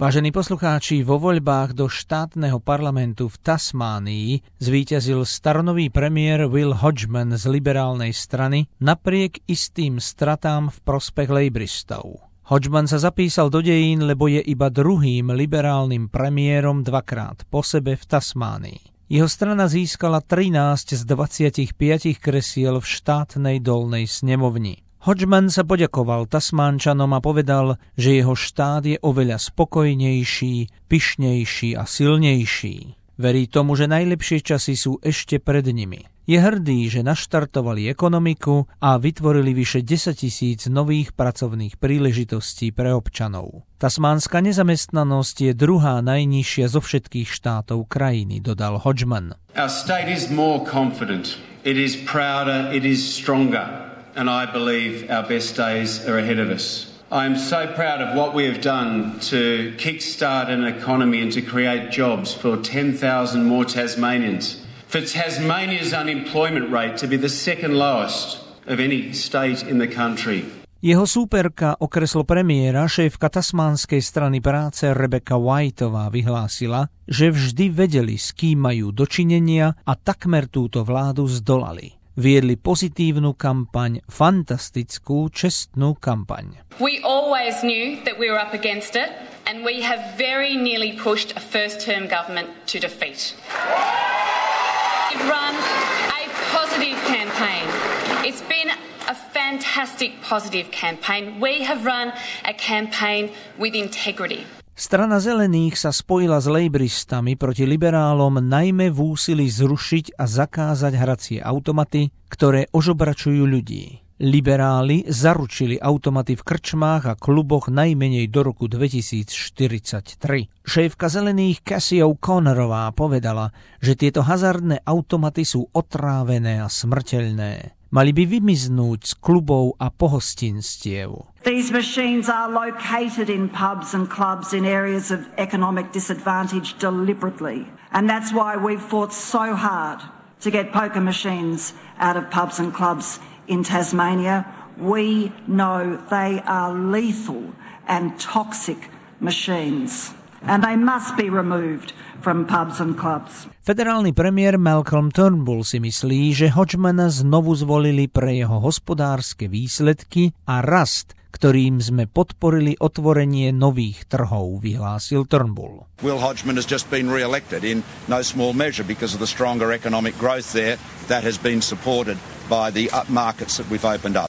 Vážení poslucháči, vo voľbách do štátneho parlamentu v Tasmánii zvíťazil staronový premiér Will Hodgman z liberálnej strany napriek istým stratám v prospech lejbristov. Hodgman sa zapísal do dejín, lebo je iba druhým liberálnym premiérom dvakrát po sebe v Tasmánii. Jeho strana získala 13 z 25 kresiel v štátnej dolnej snemovni. Hodgman sa poďakoval Tasmánčanom a povedal, že jeho štát je oveľa spokojnejší, pyšnejší a silnejší. Verí tomu, že najlepšie časy sú ešte pred nimi. Je hrdý, že naštartovali ekonomiku a vytvorili vyše 10 000 nových pracovných príležitostí pre občanov. Tasmánska nezamestnanosť je druhá najnižšia zo všetkých štátov krajiny, dodal Hodgman. Our state is more confident. It is prouder, it is stronger. And I believe our best days are ahead of us. I am so proud of what we have done to kickstart an economy and to create jobs for 10,000 more Tasmanians. For Tasmania's unemployment rate to be the second lowest of any state in the country. Jeho súperka o kreslo premiéra, šéfka tasmánskej strany práce Rebecca Whiteová vyhlásila, že vždy vedeli, s kým majú dočinenia a takmer túto vládu zdolali. Viedli pozitívnu kampaň, fantastickú, čestnú kampaň. We always knew that we were up against it and we have very nearly pushed a first-term government to defeat. We've run a positive campaign. It's been a fantastic positive campaign. We have run a campaign with integrity. Strana zelených sa spojila s lejbristami proti liberálom najmä v úsilí zrušiť a zakázať hracie automaty, ktoré ožobračujú ľudí. Liberáli zaručili automaty v krčmách a kluboch najmenej do roku 2043. Šéfka zelených Cassie O'Connorová povedala, že tieto hazardné automaty sú otrávené a smrteľné. Mali by vymiznúť z klubov a pohostinstiev. These machines are located in pubs and clubs in areas of economic disadvantage deliberately. And that's why we've fought so hard to get poker machines out of pubs and clubs in Tasmania. We know they are lethal and toxic machines. And they must be removed from pubs and clubs. Federálny premiér Malcolm Turnbull si myslí, že Hodgmana znovu zvolili pre jeho hospodárske výsledky a rast, ktorým sme podporili otvorenie nových trhov, vyhlásil Turnbull. Will Hodgman has just been re-elected in no small measure because of the stronger economic growth there that has been supported by the markets that we've opened up.